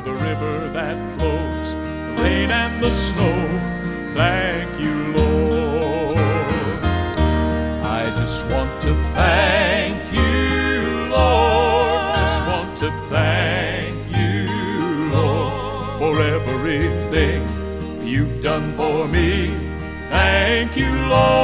the river that flows, the rain and the snow. Thank you, Lord. I just want to thank you, Lord. Just want to thank you, Lord, for everything you've done for me. Thank you, Lord.